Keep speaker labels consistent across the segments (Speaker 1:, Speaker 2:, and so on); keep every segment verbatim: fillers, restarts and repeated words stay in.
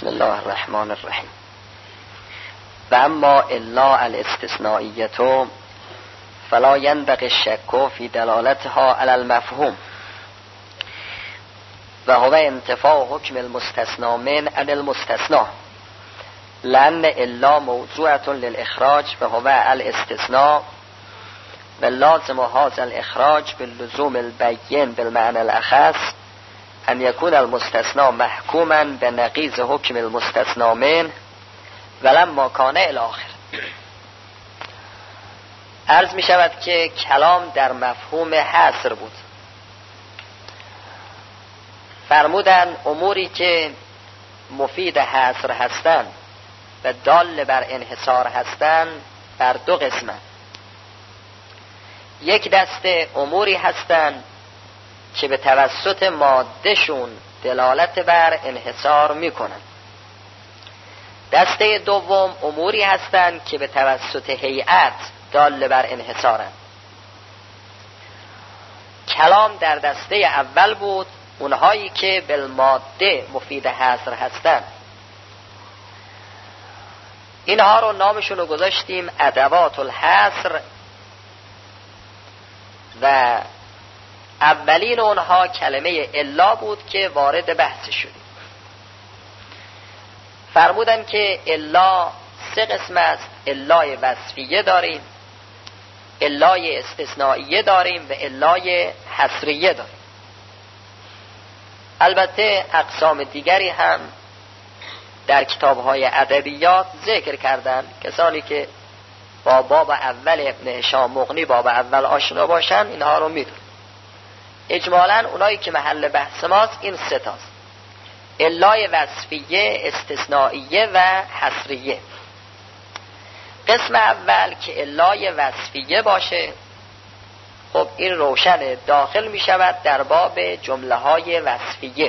Speaker 1: بسم الله الرحمن الرحیم. و اما الا الاستثنائیه فلا ينبغي الشك في دلالتها على المفهوم و هو انتفاء حکم المستثنى من عن المستثنى لأن الا موضوعة للإخراج وهو الاستثناء واللازم هذا الإخراج باللزوم البين بالمعنى الأخص أن يكون المستثنى محكوما بنقيض حكم المستثنى منه ولما كان الآخر. عرض می شود که کلام در مفهوم حصر بود. فرمودن اموری که مفید حصر هستند و دال بر انحصار هستند بر دو قسمه. یک دسته اموری هستند که به توسط مادهشون دلالت بر انحصار میکنند. دسته دوم اموری هستند که به توسط هیئت دال بر انحصارند. کلام در دسته اول بود، اونهایی که بالماده مفید حصر هستند. اینها رو نامشون رو گذاشتیم ادوات الحصر و اولین اونها کلمه الا بود که وارد بحث شدیم. فرمودن که الا سه قسم است. الای وصفیه داریم، الای استثنائیه داریم و الای حصریه داریم. البته اقسام دیگری هم در کتاب‌های ادبیات ذکر کردن. کسانی که با باب اول ابن هشام مغنی باب اول آشنا باشن اینها رو میدونن. اجمالاً اونایی که محل بحث ماست این سه تاست: الای وصفیه، استثنائیه و حصریه. قسم اول که الای وصفیه باشه، خب این روشن داخل می شود در باب جمله های وصفیه.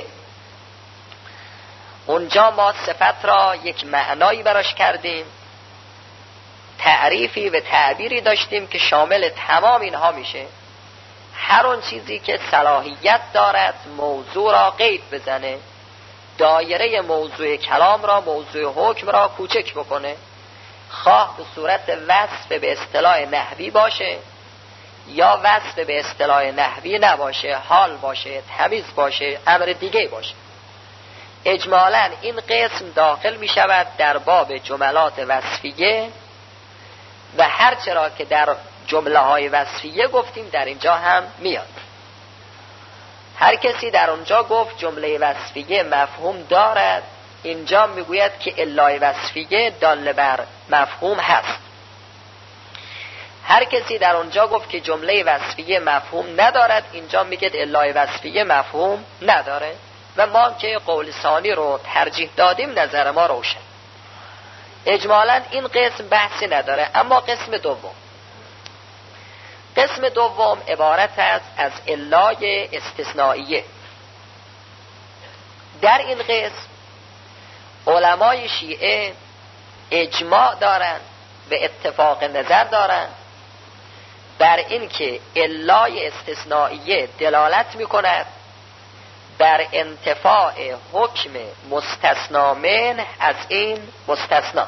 Speaker 1: اونجا ما صفت را یک معنایی براش کردیم، تعریفی و تعبیری داشتیم که شامل تمام اینها میشه. هر اون چیزی که صلاحیت دارد موضوع را قید بزنه، دایره موضوع کلام را، موضوع حکم را کوچک بکنه، خواه به صورت وصف به اصطلاح نحوی باشه یا وصف به اصطلاح نحوی نباشه، حال باشه، تمیز باشه، امر دیگه باشه. اجمالاً این قسم داخل می شود در باب جملات وصفیه و هر چرا که در جمله های وصفیه گفتیم در اینجا هم میاد. هر کسی در اونجا گفت جمله وصفیه مفهوم دارد، اینجا میگوید که الای وصفیه دال بر مفهوم هست. هر کسی در اونجا گفت که جمله وصفیه مفهوم ندارد، اینجا میگه الای وصفیه مفهوم نداره و ما که قول ثانی رو ترجیح دادیم نظر ما روشن. اجمالاً این قسم بحثی نداره. اما قسم دوم قسم دوم عبارت است از الای استثنائیه. در این قسم علمای شیعه اجماع دارند و اتفاق نظر دارند بر این که الای استثنائیه دلالت می کند بر انتفاع حکم مستثنا منه از این مستثنا.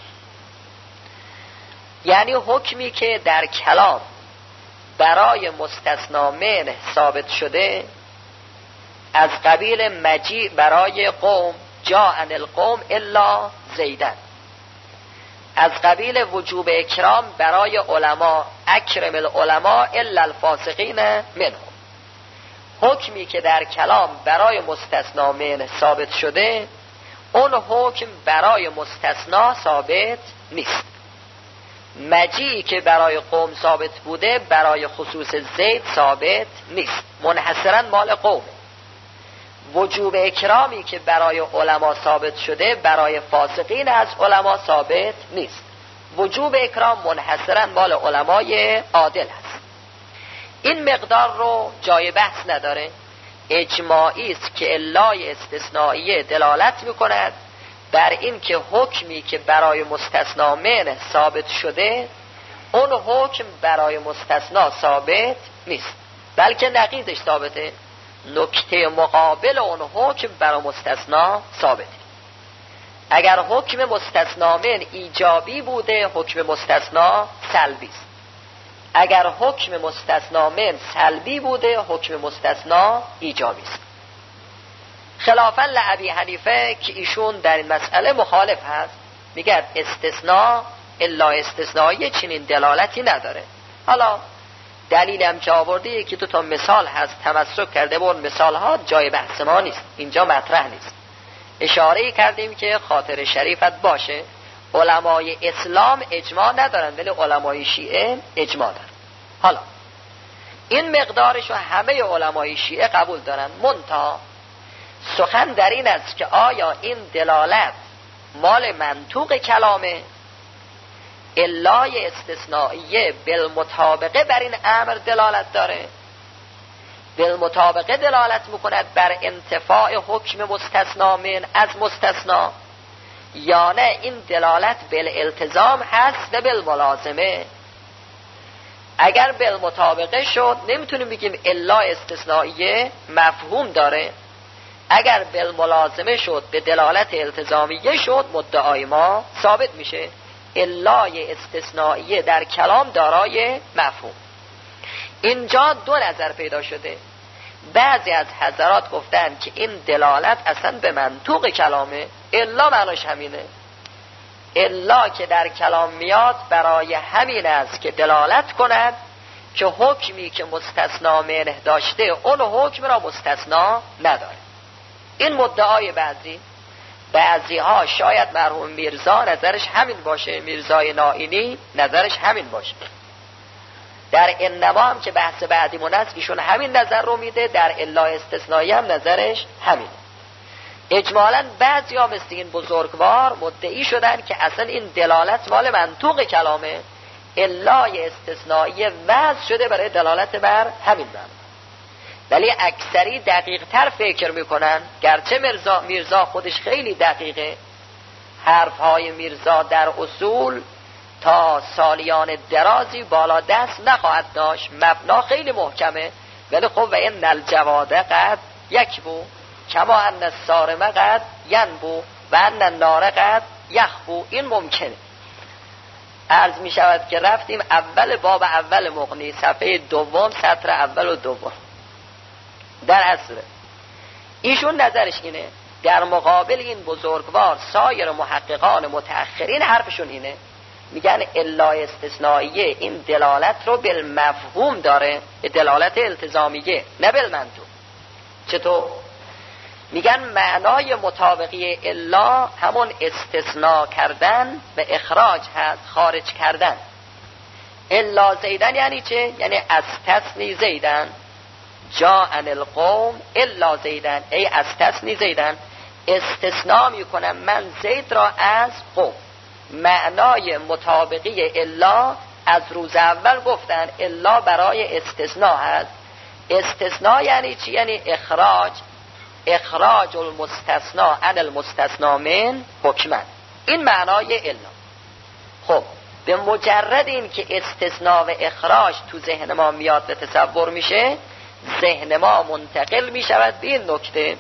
Speaker 1: یعنی حکمی که در کلام برای مستثنا منه ثابت شده از قبیل مجیع برای قوم جاء عن القوم الا زیدن، از قبیل وجوب اکرام برای علما اکرم العلماء الا الفاسقین منهم. حکمی که در کلام برای مستثنا منه ثابت شده اون حکم برای مستثنا ثابت نیست. مجیعی که برای قوم ثابت بوده برای خصوص زید ثابت نیست، منحصرا مال قوم. وجوب اکرامی که برای علما ثابت شده برای فاسقین از علما ثابت نیست. وجوب اکرام منحصرا مال علمای عادل هست. این مقدار رو جای بحث نداره. اجماعی است که الای استثنائیه دلالت میکند بر این که حکمی که برای مستثنا منه ثابت شده اون حکم برای مستثنا ثابت نیست، بلکه نقیضش ثابته. نکته مقابل اون حکم برای مستثنا ثابته. اگر حکم مستثنا من ایجابی بوده، حکم مستثنا سلبی است. اگر حکم مستثنا من سلبی بوده، حکم مستثنا ایجابی است. خلافاً لابی حنیفه که ایشون در این مسئله مخالف هست، میگه استثناء الا استثنایی چنین دلالتی نداره. حالا دلیلم که آورده یکی دو تا مثال هست، تمسک کرده به اون مثال ها، جای بحث ما نیست، اینجا مطرح نیست. اشاره کردیم که خاطر شریفت باشه، علمای اسلام اجماع ندارن ولی علمای شیعه اجماع دارن. حالا این مقدارش رو همه علمای شیعه قبول دارن، منتها سخن در این است که آیا این دلالت مال منطوق کلامه، علای استثنائیه بالمطابقه بر این امر دلالت داره، بالمطابقه دلالت میکند بر انتفاع حکم مستثنا من از مستثنا، یا نه این دلالت بالالتزام هست و بالملازمه. اگر بالمطابقه شد نمیتونیم بگیم الا استثنائیه مفهوم داره، اگر بالملازمه شد به دلالت التزامیه شد مدعای ما ثابت میشه. علای استثنائیه در کلام دارای مفهوم. اینجا دو نظر پیدا شده. بعضی از حضرات گفتن که این دلالت اصلا به منطوق کلامه، الا معناش همینه، الا که در کلام میاد برای همین است که دلالت کند که حکمی که مستثنا منه داشته اون حکم را مستثنا نداره. این مدعای بعضی. بعضی ها شاید مرحوم میرزا نظرش همین باشه، میرزای نائینی نظرش همین باشه. در انما هم که بحث بعدیمون است ایشون همین نظر رو میده، در الا استثنایی هم نظرش همین. اجمالاً بعضی ها مثل این بزرگوار مدعی شدن که اصلا این دلالت مال منطوق کلامه، الای استثنایی وضع شده برای دلالت بر همین معنی. ولی اکثری دقیق تر فکر میکنن، گرچه میرزا, میرزا خودش خیلی دقیقه، حرف های میرزا در اصول تا سالیان درازی بالا دست نخواهد داشت، مبنا خیلی محکمه، ولی خب و این الجواده قد یک بو کما ان الصارمه قد ینبو و ان النار قد یخبو. این ممکنه. عرض می شود که رفتیم اول باب اول مغنی، صفحه دوم سطر اول و دوم. در اصل ایشون نظرش اینه، در مقابل این بزرگوار سایر محققان متأخرین حرفشون اینه، میگن الا استثنائیه این دلالت رو بالمفهوم داره، دلالت التزامیه نه بالمنطوق. چطور؟ میگن معنای مطابقی الا همون استثناء کردن و اخراج هست، خارج کردن. الا زیدن یعنی چه؟ یعنی استثنی زیدن، جاء القوم الا زیدن، ای استثنی زیدن، استثناء میکنم من زید را از قوم. معنای مطابقی الا از روز اول گفتن الا برای استثناء هست. استثناء یعنی چی؟ یعنی اخراج، اخراج المستثنا عن المستثنا من حکما. این معنای الا. خب به مجرد این که استثناء و اخراج تو ذهن ما میاد و تصور میشه، ذهن ما منتقل میشود به این نکته،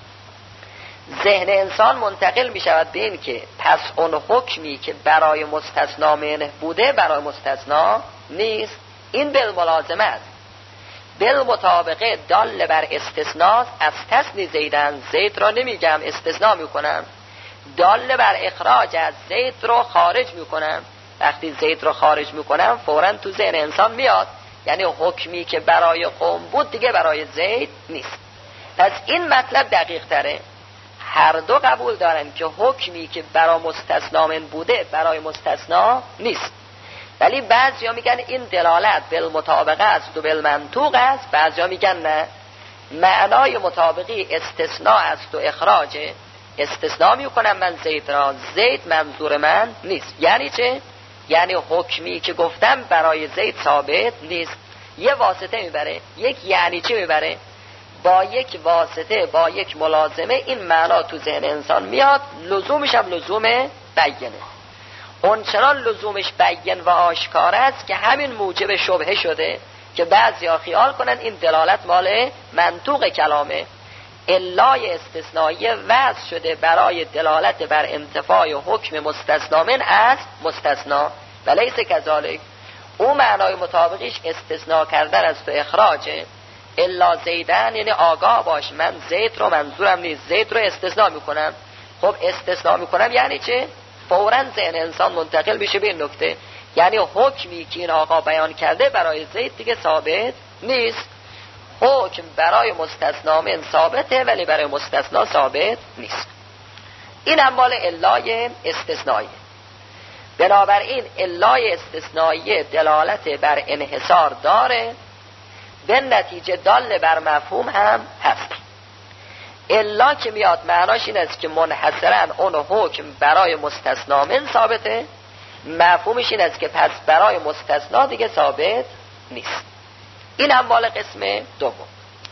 Speaker 1: ذهن انسان منتقل میشود به این که پس اون حکمی که برای مستثنا منه بوده برای مستثنا نیست. این بالملازمه است، بالمطابقه دال بر استثناء. از تثنی زیدن، زید را نمیگم استثناء میکنم، دال بر اخراج از زید رو خارج میکنم. وقتی زید رو خارج میکنم فوراً تو ذهن انسان میاد یعنی حکمی که برای قوم بود دیگه برای زید نیست. پس این مطلب دقیق تره. هر دو قبول دارن که حکمی که برای مستثنا من بوده برای مستثنا نیست، ولی بعضیا میگن این دلالت بالمطابقه است و بالمنطوق است. بعضیا میگن نه، معنای مطابقی استثناء است و اخراجه، استثناء میکنم من زید را، زید منظور من نیست. یعنی چه؟ یعنی حکمی که گفتم برای زید ثابت نیست. یه واسطه میبره، یک یعنی چه میبره، با یک واسطه با یک ملازمه این معنا تو ذهن انسان میاد، لزومش هم لزوم بیانه. اون چنان لزومش بیان و آشکار است که همین موجب شبهه شده که بعضیا خیال کنن این دلالت مال منطوق کلامه. علای استثنایی وضع شده برای دلالت بر انتفاع حکم مستثنا من از مستثنا و لیس کذالک. او معنای مطابقیش استثناء کردن از تو اخراجه. الا زیدن یعنی آگاه باش من زید رو منظورم نیست، زید رو استثناء میکنم. خب استثناء میکنم یعنی چه؟ فوراً ذهن انسان منتقل میشه به این نکته، یعنی حکمی که این آقا بیان کرده برای زید دیگه ثابت نیست. حکم برای مستثنا من ثابته ولی برای مستثنا ثابت نیست. این اموال علای استثنایی. بنابراین علای استثنایی دلالت بر انحصار داره، به نتیجه دال بر مفهوم هم هست. الا که میاد معناش این است که منحصرا اون حکم برای مستثنا من ثابته، مفهومش این است که پس برای مستثنا دیگه ثابت نیست. این اموال قسم دوم،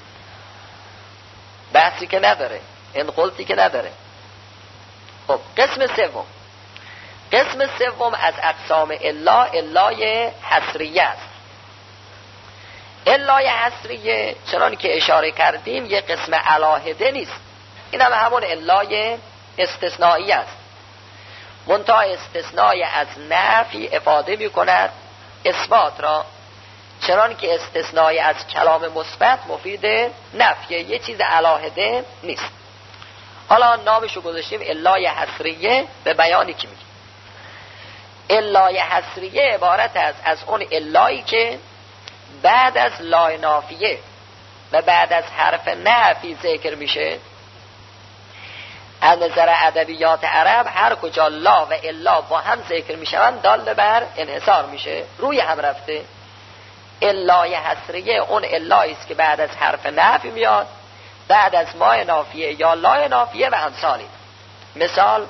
Speaker 1: بحثی که نداره، این قلتی که نداره. خب قسم سوم، قسم سوم از اقسام الا الای حصریه است. الای حصریه چنان که اشاره کردیم یک قسم علاهده نیست، این هم همون الای استثنایی است. منتها استثنای از نفی افاده می کند اثبات را، چنان که استثنای از کلام مثبت مفید نفی، یه چیز علاهده نیست. حالا نامشو گذاشتیم الای حصریه به بیانی که میگه. الای حصریه عبارت است از اون الایی که بعد از لای نافیه و بعد از حرف نفی ذکر میشه. از نظر ادبیات عرب هر کجا لا و الا با هم ذکر میشوند دال بر انحصار میشه، روی هم رفته. الای حصریه اون الایی است که بعد از حرف نفی میاد، بعد از ما نافیه یا لای نافیه و امثالی. مثال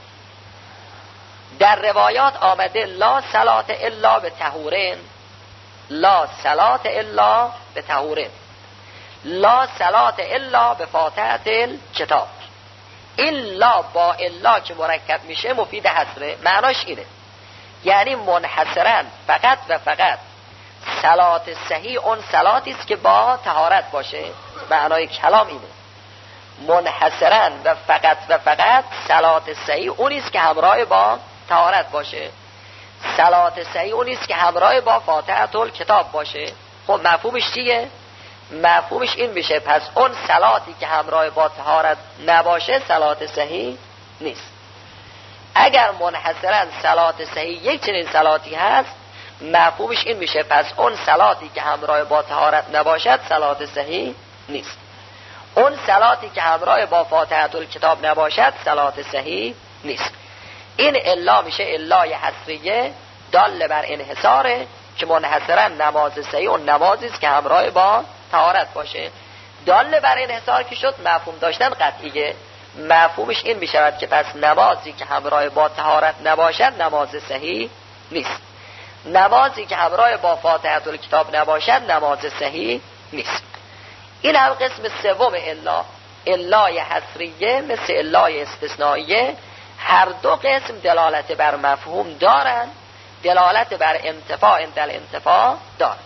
Speaker 1: در روایات آمده لا صلات الا به طهورین، لا صلات الا به طهورین، لا صلات الا به فاتحه الکتاب. این لا با الا که مرکب میشه مفید حصره، معناش اینه یعنی منحصرا فقط و فقط صلات صحیح اون صلاتی است که با طهارت باشه. معنای کلام اینه، منحصرا و فقط و فقط صلات صحیح اونی است که همراه با طهارت باشه، صلات صحیح اونی است که همراه با فاتحه الکتاب باشه. خب مفهومش چیه؟ مفهومش این میشه پس اون صلاتی که همراه با طهارت نباشه صلات صحیح نیست. اگر منحصرا صلات صحیح یک چنین صلاتی هست، مفهومش این میشه پس اون صلاتی که همراه با طهارت نباشد صلات صحیح نیست. اون صلاتی که همراه با فاتحه الکتاب نباشد صلات صحیح نیست. این الا میشه الای حصریه دال بر انحصاره که منحصرا نماز صحیح اون نمازی است که همراه با طهارت باشه. دال بر انحصار که شد مفهوم داشتن قطعیه، مفهومش این میشود که پس نمازی که همراه با طهارت نباشد نماز صحیح نیست، نمازی که همراه با فاتحه الکتاب نباشد نماز صحیح نیست. این هم قسم سوم الا، الای حصریه مثل الای استثنائیه. هر دو قسم دلالت بر مفهوم دارن، دلالت بر انتفاع در انتفاع دارن.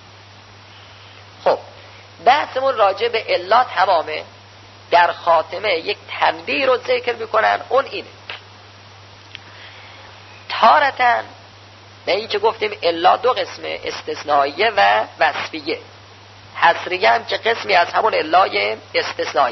Speaker 1: خب بحثمون راجع به الا تمامه. در خاتمه یک تنبیه رو ذکر میکنن، اون اینه تارتن به این که گفتیم الا دو قسم، استثنائیه و وصفیه. حصریه هم که قسمی از همون الای استثنائیه.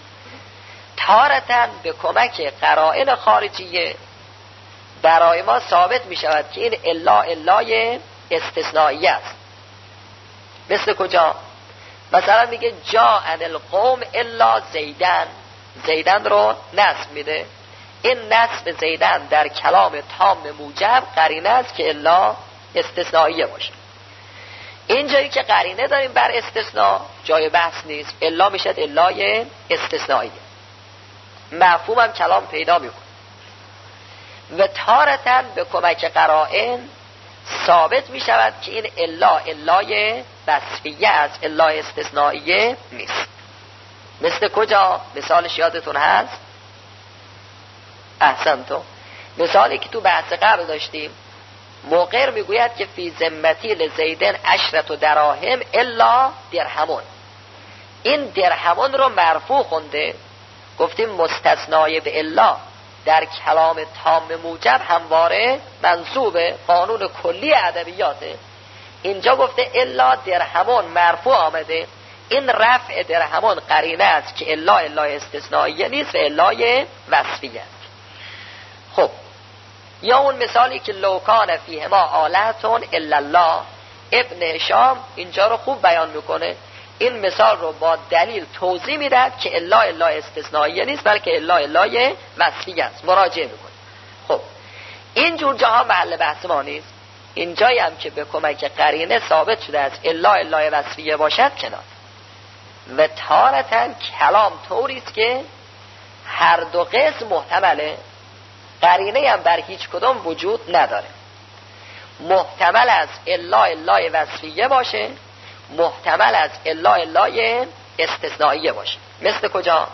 Speaker 1: تارتن به کمک قرائن خارجیه برای ما ثابت می شود که این الا الای استثنائیه است. مثل کجا؟ مثلا میگه جا ان القوم الا زیدن، زیدن رو نصب میده. این نصب زیدن در کلام تام موجب قرینه است که الا استثنائیه باشه. اینجایی که قرینه داریم بر استثناء جای بحث نیست، الا میشد الای استثنائیه، مفهوم هم کلام پیدا میکنه. و تارتن به کمک قرائن ثابت می شود که این الا الای وصفیه است، الا استثنائیه نیست. مثل کجا؟ مثالش یادتون هست؟ احسنتو. مثالی که تو بحث قبل داشتیم، مقر میگوید که فی ذمتی لزیدن عشرت و دراهم الا درهمون. این درهمان رو مرفوع خونده. گفتیم مستثنای به الا در کلام تام موجب همواره منصوب قانون کلی ادبیاته. اینجا گفته الا درهمان مرفوع آمده. این رفع درهمان قرینه است که الا الا استثنائیه نیست و الای وصفیه است. خب یا اون مثالی که لوکان فیه ما آلهتون الا الله، ابن هشام اینجا رو خوب بیان میکنه. این مثال رو با دلیل توضیح میدهد که الا الا استثنائیه نیست بلکه الا الای وصفیه است. مراجعه میکنه. خب این جور جاها محل بحث ما نیست. اینجایی هم که به کمک قرینه ثابت شده است الا الای وصفیه باشد کنار. و تارتاً کلام طوری است که هر دو قسم محتمله، قرینه هم بر هیچ کدام وجود نداره. محتمل از الا الای وصفیه باشه، محتمل از الا الای استثنائیه باشه. مثل کجا؟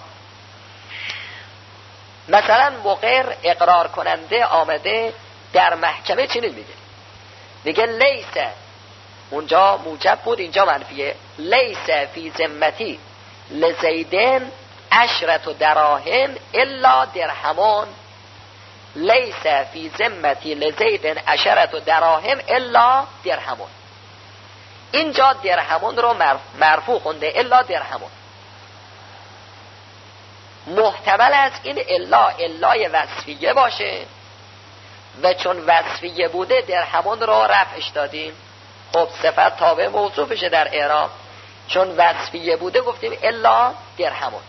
Speaker 1: مثلا مقر اقرار کننده آمده در محکمه چنین میگه، میگه لیسه، اونجا موجب بود اینجا منفیه، لیسه فی ذمتی لزیدن عشرت و دراهم الا درهمان، لیسه فی ذمتی لزیدن عشرت و دراهم الا درهمان. اینجا درهمان رو مرفوع خونده الا درهمان. محتمل است این الا الای وصفیه باشه و چون وصفیه بوده درهمان رو رفعش دادیم. خب صفت تابع موصوفشه در اعراب، چون وصفیه بوده گفتیم الا درهمان.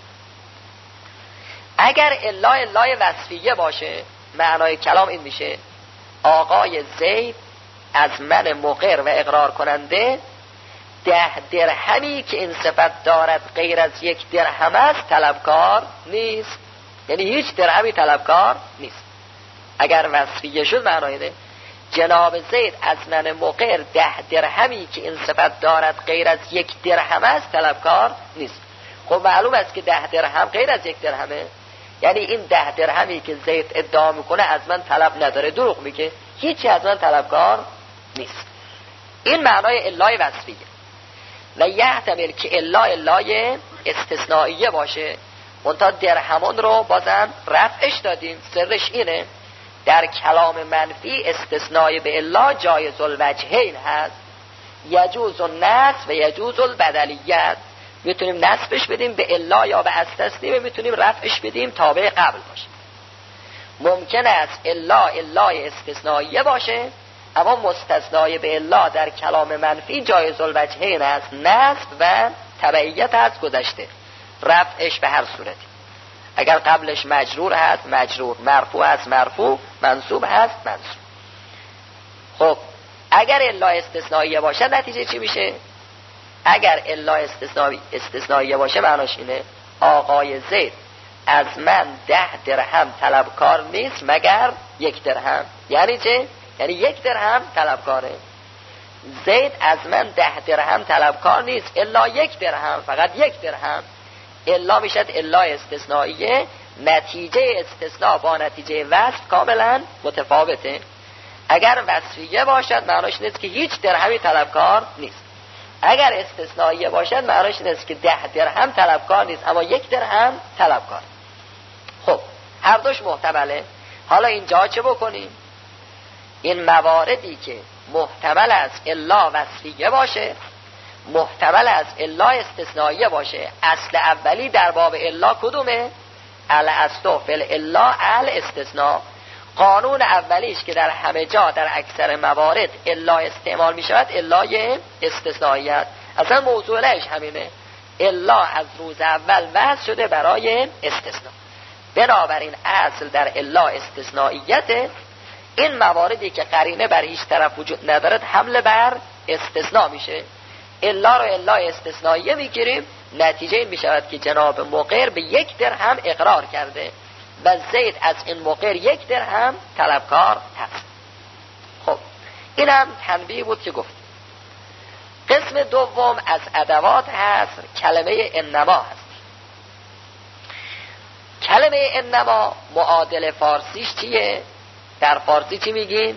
Speaker 1: اگر الا الای وصفیه باشه معنای کلام این میشه آقای زید از من مقر و اقرار کننده ده درهمی که این صفت دارد غیر از یک درهم است طلبکار نیست. یعنی هیچ درهمی طلبکار نیست. اگر وصفیه شد معنای اینه جناب زید از من مقر ده درهمی که این صفت دارد غیر از یک درهم است طلبکار نیست. خب معلوم است که ده درهم غیر از یک درهمه، یعنی این ده درهمی که زید ادعا میکنه از من طلب نداره، دروغ میگه، هیچی از من طلبکار نیست. این معنای الای وصفیه. و یحتمل که الا الای استثنائیه باشه، منتها درهمان رو بازم رفعش دادیم. سرش اینه در کلام منفی استثنای به الا جایز الوجهین هست، یجوز النصب و یجوز البدلیت. میتونیم نصبش بدیم به الا یا به استثنی، و میتونیم رفعش بدیم تابع قبل باشه. ممکن است الا الای استثنائیه باشه، اما مستثنای به الا در کلام منفی جایز الوجهین است، نصب و تبعیت هست گذشته، رفعش به هر صورتی. اگر قبلش مجرور هست مجرور، مرفوع هست مرفوع، منصوب هست منصوب. خب اگر الا استثنائیه باشه نتیجه چی میشه؟ اگر الا استثنایی استثنائیه باشه معناش اینه آقای زید از من ده درهم طلبکار نیست مگر یک درهم. یعنی چه؟ یعنی یک درهم طلبکاره. زید از من ده درهم طلبکار نیست الا یک درهم، فقط یک درهم. الا میشد الا استثنائیه، نتیجه استثناء با نتیجه وصف کاملا متفاوته. اگر وصفیه باشد معناش نیست که هیچ درهمی طلبکار نیست. اگر استثنائیه باشد معناش نیست که ده درهم طلبکار نیست اما یک درهم طلبکار. خب هر دوش محتمله. حالا اینجا چه بکنیم؟ این مواردی که محتمل است الا وصفیه باشه، محتمل است الا استثنائیه باشه، اصل اولی در باب الا کدومه؟ الاصل فی الا الاستثناء. قانون اولیش که در همه جا در اکثر موارد الا استعمال می شود الای استثنائیت. اصلا موضوعش همینه، الا از روز اول وضع شده برای استثناء. بنابراین اصل در الا استثنائیته. این مواردی که قرینه بر هیچ طرف وجود ندارد حمله بر استثناء میشه. الا رو الا استثنائیه میگیریم، نتیجه این میشود که جناب مقر به یک درهم اقرار کرده و زید از این مقر یک درهم طلبکار هست. خب این هم تنبیه بود که گفت. قسم دوم از ادوات هست کلمه انما هست. کلمه انما معادل فارسیش چیه؟ در فارسی چی میگیم؟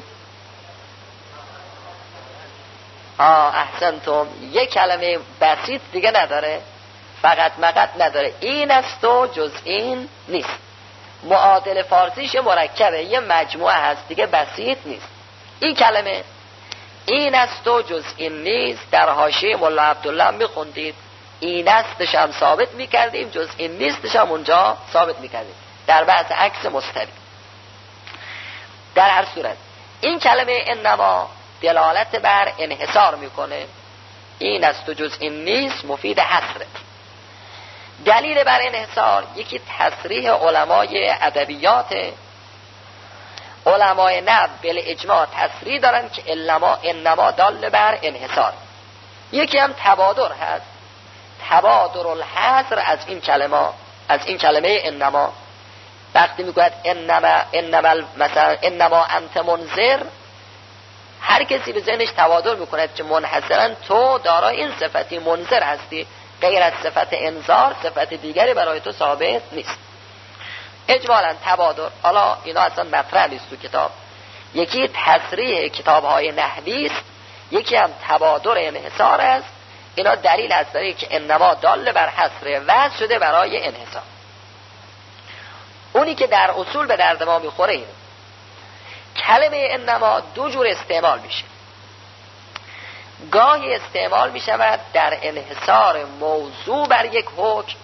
Speaker 1: آه احسنتم، یک کلمه بسیط دیگه نداره، فقط مقط نداره، این است و جز این نیست. معادل فارسیش مرکبه، یه مجموعه هست دیگه، بسیط نیست. این کلمه این است و جز این نیست در حاشیه مولا عبدالله میخوندید، این استش هم ثابت میکردیم، جز این نیستش هم اونجا ثابت میکردیم در بحث عکس مستوی. در هر صورت این کلمه انما دلالت بر انحصار میکنه، این است و جز این نیست مفید حصره. دلیل بر انحصار یکی تصریح علمای ادبیات، علمای نحو بالاجماع تصریح دارن که انما انما دال بر انحصار. یکی هم تبادر هست، تبادر الحصر از این کلمه، از این کلمه انما. وقتی میگوید انما انما مثلا انما انت منذر، هر کسی به ذهنش تبادر میکند که منحصرا تو دارای این صفتی منذر هستی، غیر از صفت انذار صفت دیگری برای تو ثابت نیست. اجمالا تبادر، حالا اینا اصلا مطرح نیست تو کتاب، یکی تصریح کتاب‌های نحوی است، یکی هم تبادر انحصار است. اینا دلیل است برای که انما دال بر حصر وضع شده برای انحصار. اونی که در اصول به درد ما میخوره اینه، کلمه انما دو جور استعمال میشه. گاهی استعمال میشود در انحصار موضوع بر یک حکم،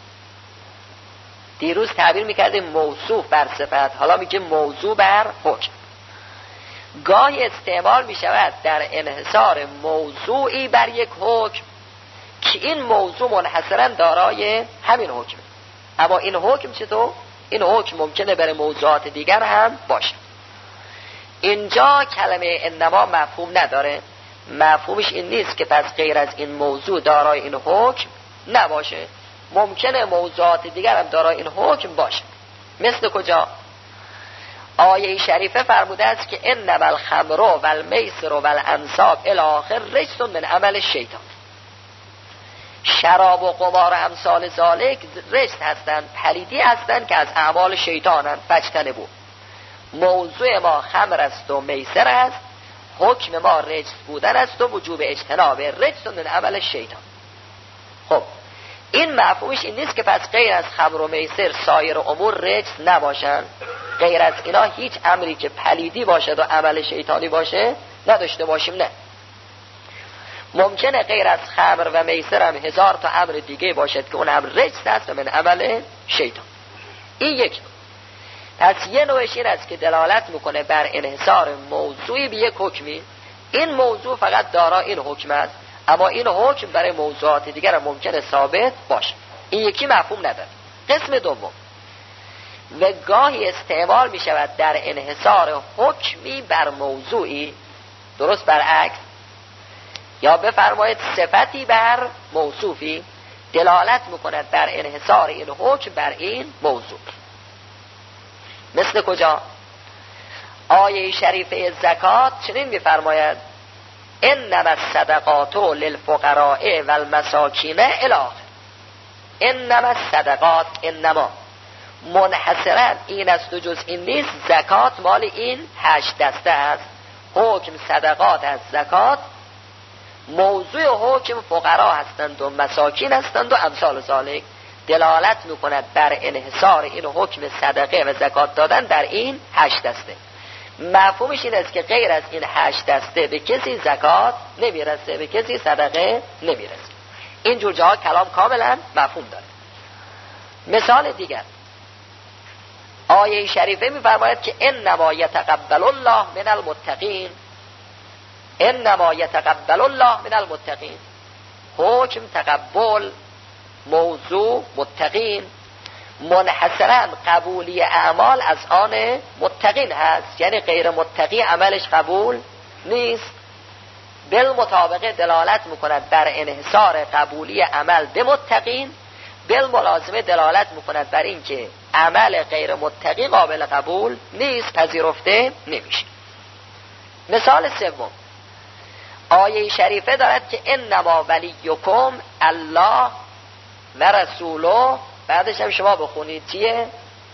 Speaker 1: دیروز تعبیر میکردیم موصوف بر صفت، حالا میگه موضوع بر حکم. گاهی استعمال میشود در انحصار موضوعی بر یک حکم که این موضوع منحصرا دارای همین حکم، اما این حکم چطور؟ این حکم ممکنه برای موضوعات دیگر هم باشه. اینجا کلمه انما مفهوم نداره، مفهومش این نیست که پس غیر از این موضوع دارای این حکم نباشه، ممکنه موضوعات دیگر هم دارای این حکم باشه. مثل کجا؟ آیه شریفه فرموده است که انما الخمر و المیسر و الانصاب الی آخر رجس من عمل شیطان. شراب و قمار امثال ذالک رجس هستند، پلیدی هستند که از اعمال شیطانند، فاجتنبوه. موضوع ما خمر است و میسر است، حکم ما رجس بودن است و وجوب اجتناب رجس من عمل شیطان. خب این مفهومش این نیست که پس غیر از خمر و میسر سایر امور رجس نباشن، غیر از اینا هیچ امری که پلیدی باشد و عمل شیطانی باشه نداشته باشیم، نه. ممکنه غیر از خمر و میسر هم هزار تا امر دیگه باشد که اون امر رجس است و من عمل شیطان. این یک. پس یه نوعش این است که دلالت میکنه بر انحصار موضوعی به یک حکمی، این موضوع فقط دارا این حکم است، اما این حکم برای موضوعات دیگر هم ممکنه ثابت باشه. این یکی مفهوم نداره. قسم دوم، و گاهی استعمال می شود در انحصار حکمی بر موضوعی، درست برعکس، یا بفرمایید صفتی بر موصوفی، دلالت میکند بر انحصار این حکم بر این موضوع. مثل کجا؟ آیه شریفه زکات چنین میفرماید انما الصدقات للفقراء والمساکین الی آخر. انما الصدقات، انما منحصرا این است و جز این نیست، زکات مال این هشت دسته است. حکم صدقات از زکات، موضوع حکم فقرا هستند و مساکین هستند و امثال ذالک، دلالت میکند بر انحصار این حکم صدقه و زکات دادن در این هشت دسته. مفهومش این است که غیر از این هشت دسته به کسی زکات نمیرسه، به کسی صدقه نمیرسه. این جور جاها کلام کاملا مفهوم داره. مثال دیگر، آیه شریفه میفرماید که انما یتقبل الله من المتقین، انما یتقبل الله من المتقین. حکم تقبل، موضوع متقین، منحصرا قبولی اعمال از آن متقین هست، یعنی غیر متقی عملش قبول نیست. بالمطابقه دلالت میکند بر انحصار قبولی عمل به متقین، بالملازمه دلالت میکند بر این که عمل غیر متقی قابل قبول نیست، پذیرفته نمیشه. مثال سوم، آیه شریفه دارد که انما ولیکم الله و رسوله، بعدش هم شما بخونید چیه؟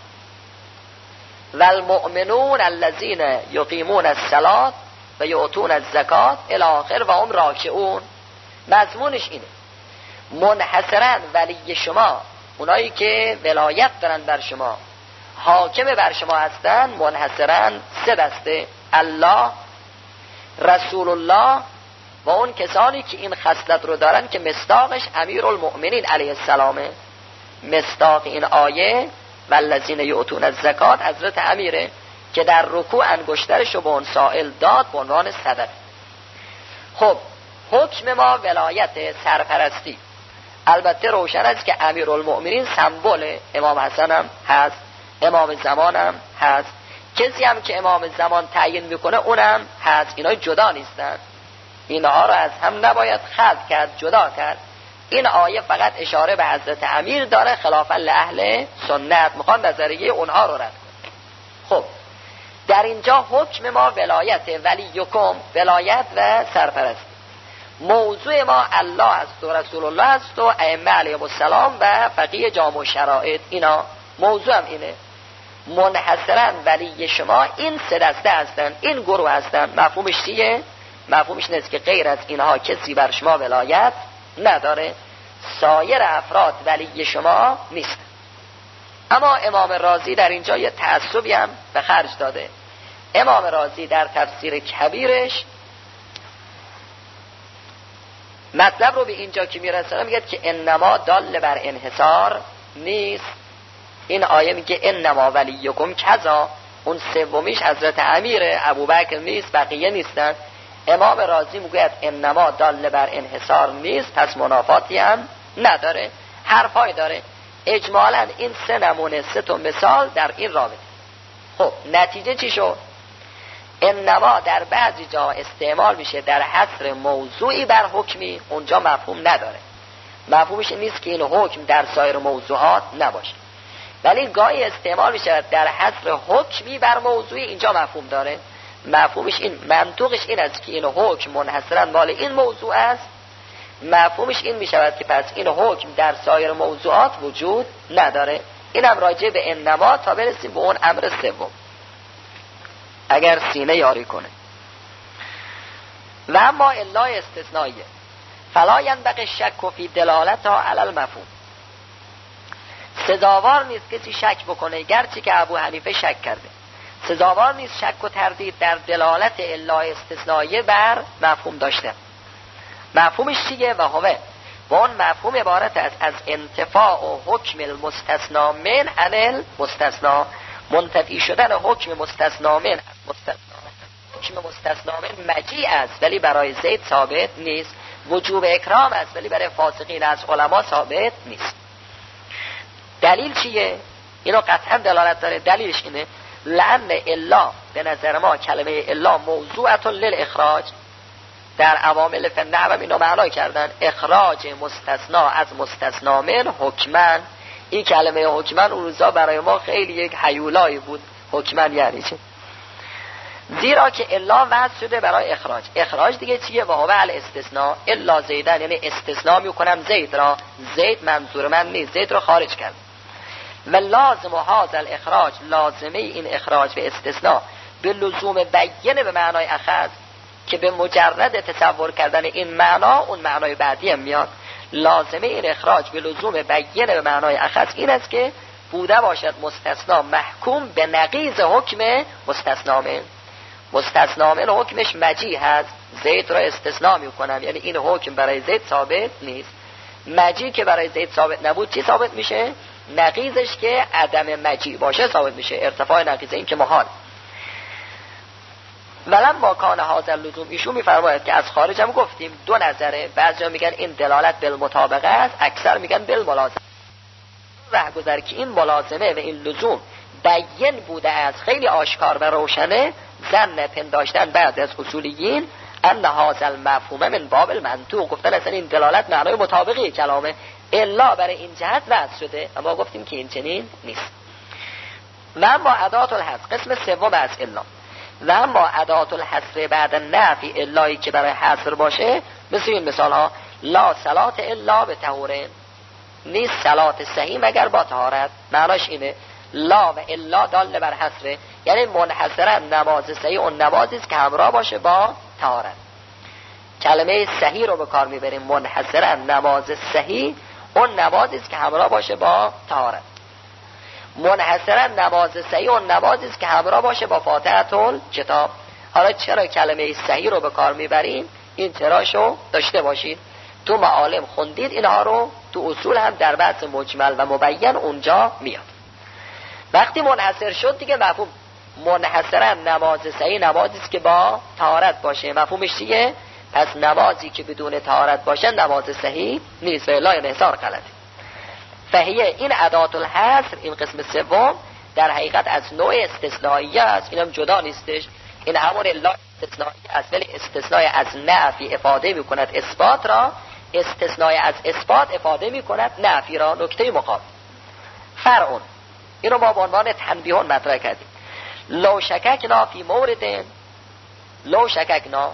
Speaker 1: والمؤمنون الذین یقیمون الصلاة و یؤتون الزکات الی آخر و هم راکعون. مضمونش اینه، منحصرا ولی شما، اونایی که ولایت دارن بر شما، حاکم بر شما هستن، منحصرا سه دسته: الله، رسول الله و اون کسانی که این خصلت رو دارن که مصداقش امیرالمؤمنین علیه السلامه. مصداق این آیه والذین یؤتون الزکات حضرت امیره که در رکوع انگشترش رو به اون سائل داد به عنوان صدقه. خب حکم ما ولایت، سرپرستی. البته روشن است که امیرالمؤمنین سمبل امام حسن هم هست، امام زمان هم هست، کسی هم که امام زمان تعیین میکنه اونم هست. اینا جدا نیستن، اینها رو از هم نباید خلط کرد، جدا کرد. این آیه فقط اشاره به حضرت امیر داره، خلافا لأهل سنت، میخوان نظریه اونها رو رد کنه. خب در اینجا حکم ما ولایت، ولیکم، ولایت و سرپرستی. موضوع ما الله است و رسول الله است و ائمه علیهم السلام و فقیه جامع شرائط. اینا موضوع هم اینه. منحصرا ولی شما این سه دسته هستن، این گروه هستن. مفهومش چیه؟ مفهومش نیست که غیر از اینها کسی بر شما ولایت نداره، سایر افراد ولی شما نیست. اما امام رازی در اینجا یه تعصبی هم به خرج داده. امام رازی در تفسیر کبیرش مطلب رو به اینجا که میرسونه میگه که انما دال بر انحصار نیست. این آیه میگه انما ولیکم کذا، اون سومیش حضرت امیر ابوبکر نیست، بقیه نیستن. امام رازی میگه انما دال بر انحصار نیست، پس منافاتی هم نداره، حرفای داره. اجمالا این سه نمونه، سه تا مثال در این رابطه. خب نتیجه چی شد؟ انما در بعضی جا استعمال میشه در حصر موضوعی بر حکمی، اونجا مفهوم نداره. مفهومش نیست که این حکم در سایر موضوعات نباشه، ولی گاهی استعمال میشه در حصر حکمی بر موضوعی، اینجا مفهوم داره. مفهومش این، منطقش این است که این حکم منحصرا مال این موضوع است. مفهومش این میشود که پس این حکم در سایر موضوعات وجود نداره. اینم راجع به انما تا برسیم به اون امر سوم، اگر سینه یاری کنه. و اما الا استثنائیه فلا ینبغی الشک فی دلالتها علی المفهوم. سزاوار نیست کسی شک بکنه، گرچه که ابو حنیفه شک کرده. سزاوار نیست شک و تردید در دلالت الا استثنائیه بر مفهوم داشته. مفهومش چیه؟ و هوه و اون مفهوم عبارت است از انتفاع و حکم المستثنا من عن المستثنا، منتفی شدن حکم مستثنا من از مستثنا. حکم مستثنا من مجیع است ولی برای زید ثابت نیست. وجوب اکرام است ولی برای فاسقین از علما ثابت نیست. دلیل چیه؟ اینو قطعا دلالت داره. دلیلش اینه لأن الا، به نظر ما کلمه الا موضوعت للاخراج. در عوامل فن نحو اینو معنا کردن اخراج مستثنا از مستثنا من حکمن. این کلمه حکمن اون روزا برای ما خیلی یک هیولایی بود. حکمن یعنی چه؟ زیرا که الا وضع شده برای اخراج. اخراج دیگه چیه؟ و هو الاستثناء الا زیدن، یعنی استثناء میکنم زید را، زید منظور من نیست، زید رو خارج کرد. و لازم هذا الاخراج، لازمه این اخراج و استثناء به لزوم بیانه به معنای اخذ، که به مجرد تصور کردن این معنا اون معنای بعدی هم میاد. لازمه این اخراج به لزوم بیانه به معنای اخذ این است که بوده باشد مستثنا محکوم به نقیض حکم مستثنا من. مستثنا من حکمش مجیع هست، زید را استثناء میکنم، یعنی این حکم برای زید ثابت نیست. مجیع که برای زید ثابت نبود چی ثابت میشه؟ نقیضش که عدم مجیع باشه ثابت میشه. ارتفاع نقیض این که محال. ولما کان هذا اللزوم، ایشون میفرماید که از خارج هم گفتیم دو نظره. بعضیا میگن این دلالت بالمطابقه است، اکثر میگن بالملازمه. رهگذر که این ملازمه و این لزوم بیان بوده است، خیلی آشکار و روشنه. ظن پنداشتن بعد از اصولیین ان هذا المفهوم من باب المنطوق، گفتن اصلا این دلالت معنای مطابقی کلامه، الا برای این جهت وضع شده. اما گفتیم که این چنین نیست. و اما ادات الحصر، قسم سوم از الا. و اما ادات الحصر بعد نفی الایی که برای حصر باشه، مثل این مثال ها: لا صلات الا به طهورین، نیست صلات صحیح مگر با طهارت. معناش اینه لا و الا دال بر حصره، یعنی منحصرا نماز صحیح اون نمازی است که همراه باشه با طهارت. کلمه صحیح رو به کار میبریم منحصرا نماز صحیح اون نمازی است که همراه باشه با طهارت. منحصرا نماز صحیح اون نمازی است که همراه باشه با فاتحه الکتاب. حالا چرا کلمه صحیح رو به کار میبریم؟ این تراشو داشته باشید، تو معالم خوندید اینها رو، تو اصول هم در بحث مجمل و مبین اونجا میاد. وقتی منحصر شد دیگه مفهوم منحصرا نماز صحیح نمازی است که با طهارت باشه. مفهومش چیه؟ پس نمازی که بدون طهارت باشه نماز صحیح نیست و الا انحصار غلطه. فهیه این ادات الحصر، این قسم سوم در حقیقت از نوع استثنائیه است. اینم جدا نیستش، این همون الا استثنایی است، ولی استثنای از نفی افاده می کند اثبات را، استثنای از اثبات افاده می کند نفی را. نکته مقابل فرعون، این رو ما به عنوان تنبیهون مطرح کردیم. لو شککنا فی مورد، لو شککنا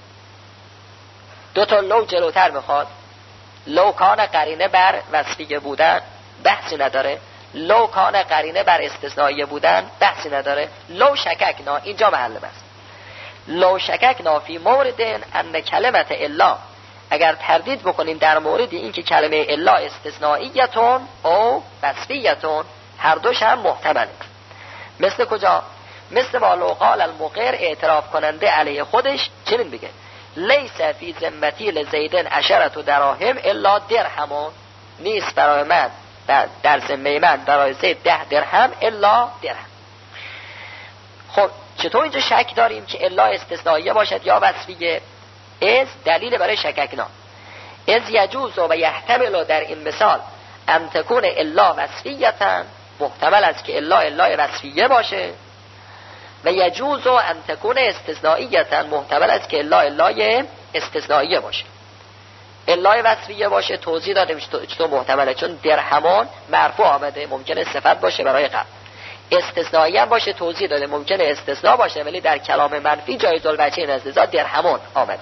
Speaker 1: دو تا لو جلوتر میخواد. لو کان قرینه بر وصفیه بودن بحثی نداره، لو کان قرینه بر استثنائیه بودن بحثی نداره. لو شککنا اینجا محل بحث. لو شککنا فی مورد ان کلمت الا، اگر تردید بکنیم در مورد این که کلمه الا استثنائیتون او وصفیتون هر دوش هم محتمله. مثل کجا؟ مثل با لو قال المقر، اعتراف کننده علیه خودش چنین بگه لیس فی ذمتی لزیدن عشرة دراهم الا درهمون، نیست برای من در ذمه من برای زید ده درهم الا درهم. خب چطور اینجا شک داریم که الا استثنائیه باشد یا وصفیه؟ از دلیل برای شککنا. از یجوز و یحتمل در این مثال ان تکون الا وصفیتا، محتمل است که الا الا وصفیه باشه، و یجوز ان تکون استثنائیتا، محتمل است که الا الا استثنائیه باشه. الا وصفیه باشه توضیح دادیم چطور محتمله، چون درهمان مرفوع آمده ممکنه صفت باشه برای قبل. استثنائیه باشه توضیح داده ممکنه استثناء باشه ولی در کلام منفی جایز الوجهین استثناء درهمان آمده.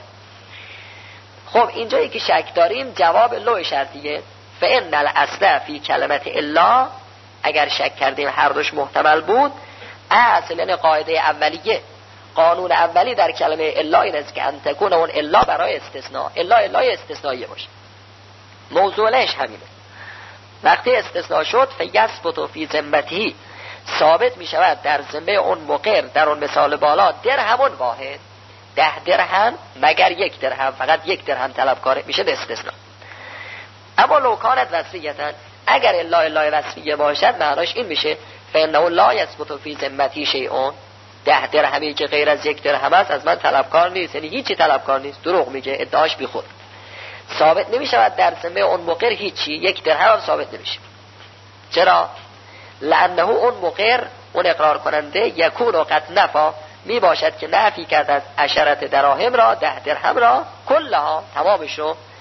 Speaker 1: خب اینجایی که شک داریم جواب لو شرطیه فان الاصل فی کلمت الا، اگر شک کردیم هر دوش محتمل بود، اصل یعنی قاعده اولیه، قانون اولی در کلمه الا این است که ان تکون اون الا برای استثناء، الا الا استثنائیه باشه. موضوعش همینه. وقتی استثناء شد فیثبت فی ذمته، ثابت می شود در ذمه اون مقر در اون مثال بالا درهمون واحد، ده درهم مگر یک درهم، فقط یک درهم طلبکاره، میشه استثناء. اما لو کانت وصفیتا، اگر الا الا وصفیه باشد معناش این میشه فانه لا یثبت فی ذمتی شیء، ده درهمی که غیر از یک درهم است از من طلبکار نیست، یعنی هیچی طلبکار نیست، دروغ میگه، ادعاش بی خود. ثابت نمیشود در ذمه اون مقر هیچی، یک درهم هم ثابت نمیشه. چرا؟ لانه اون مقر، اون اقرار کننده، یکون و قد نفا، می باشد که نفی کرد از عشرت دراهم را، ده درهم را، کلها تمامش رو،